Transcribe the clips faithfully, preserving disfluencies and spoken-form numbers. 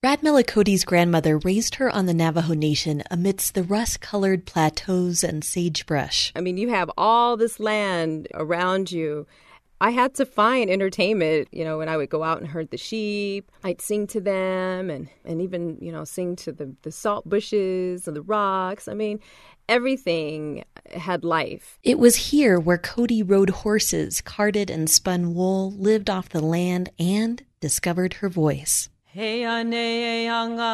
Radmilla Cody's grandmother raised her on the Navajo Nation amidst the rust-colored plateaus and sagebrush. I mean, you have all this land around you. I had to find entertainment, you know, when I would go out and herd the sheep. I'd sing to them and, and even, you know, sing to the, the salt bushes and the rocks. I mean, everything had life. It was here where Cody rode horses, carded and spun wool, lived off the land, and discoveed her voice. It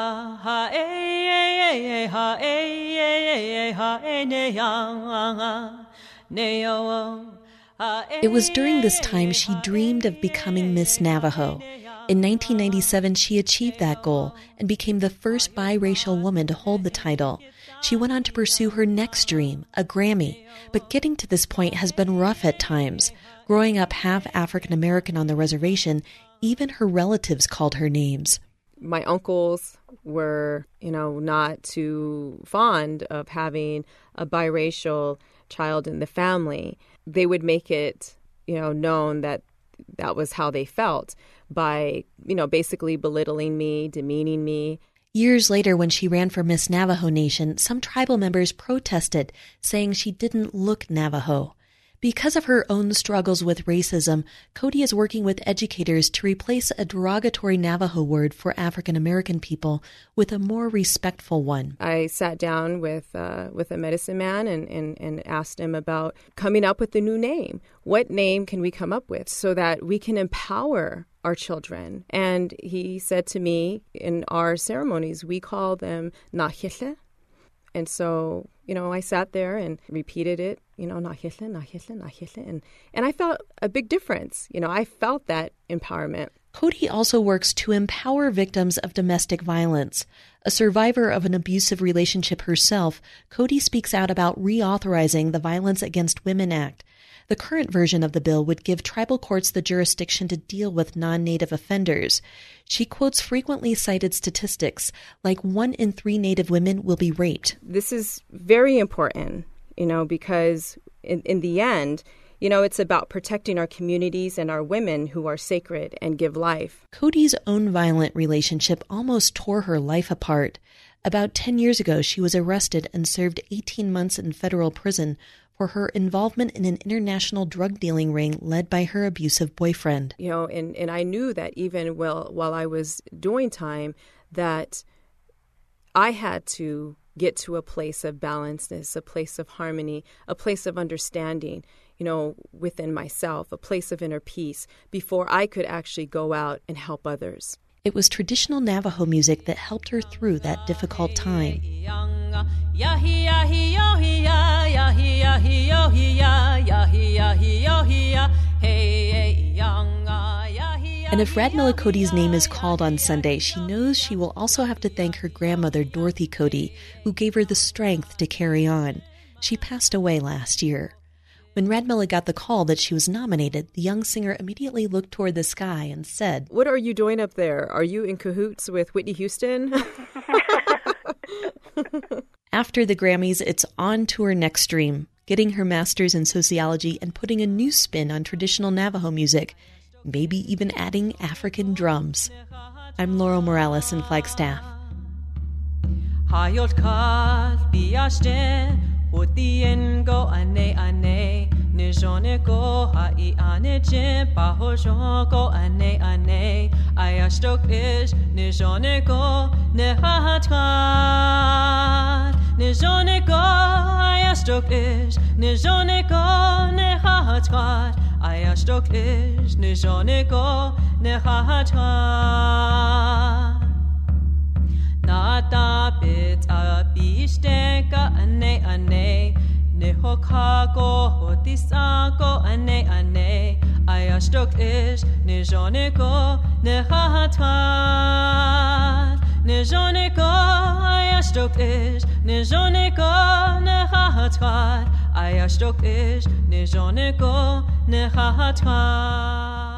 was during this time she dreamed of becoming Miss Navajo. In nineteen ninety-seven, she achieved that goal and became the first biracial woman to hold the title. She went on to pursue her next dream, a Grammy. But getting to this point has been rough at times. Growing up half African American on the reservation, even her relatives called her names. My uncles were, you know, not too fond of having a biracial child in the family. They would make it, you know, known that that was how they felt by, you know, basically belittling me, demeaning me. Years later, when she ran for Miss Navajo Nation, some tribal members protested, saying she didn't look Navajo. Because of her own struggles with racism, Cody is working with educators to replace a derogatory Navajo word for African American people with a more respectful one. I sat down with uh, with a medicine man and, and, and asked him about coming up with a new name. What name can we come up with so that we can empower our children? And he said to me, in our ceremonies, we call them Nahihle. And so, you know, I sat there and repeated it, you know, Nahihle, Nahihle, Nahihle. And, and I felt a big difference. You know, I felt that empowerment. Cody also works to empower victims of domestic violence. A survivor of an abusive relationship herself, Cody speaks out about reauthorizing the Violence Against Women Act. The current version of the bill would give tribal courts the jurisdiction to deal with non-Native offenders. She quotes frequently cited statistics, like one in three Native women will be raped. This is very important, you know, because in, in the end, you know, it's about protecting our communities and our women who are sacred and give life. Cody's own violent relationship almost tore her life apart. About ten years ago, she was arrested and served eighteen months in federal prison for her involvement in an international drug dealing ring led by her abusive boyfriend. You know, and, and I knew that even while, while I was doing time, that I had to get to a place of balancedness, a place of harmony, a place of understanding, you know, within myself, a place of inner peace before I could actually go out and help others. It was traditional Navajo music that helped her through that difficult time. And if Radmilla Cody's name is called on Sunday, she knows she will also have to thank her grandmother, Dorothy Cody, who gave her the strength to carry on. She passed away last year. When Radmilla got the call that she was nominated, the young singer immediately looked toward the sky and said, "What are you doing up there? Are you in cahoots with Whitney Houston?" After the Grammys, it's on to her next dream, getting her master's in sociology and putting a new spin on traditional Navajo music, maybe even adding African drums. I'm Laurel Morales in Flagstaff. Hotiengo ane ane nijoneko hai ane jin bahojongo ane ane ayastok ish nijoneko nehatkat nijoneko ayastok ish nijoneko nehatkat ayastok ish nijoneko nehatkat Nata bit abishtenka ane ane Nehokako hotisako ane ane Ayashtok ish nijoneko nehahat Nijoneko ayashtok ish nijoneko nehahat Ayashtok ish nijoneko nehahat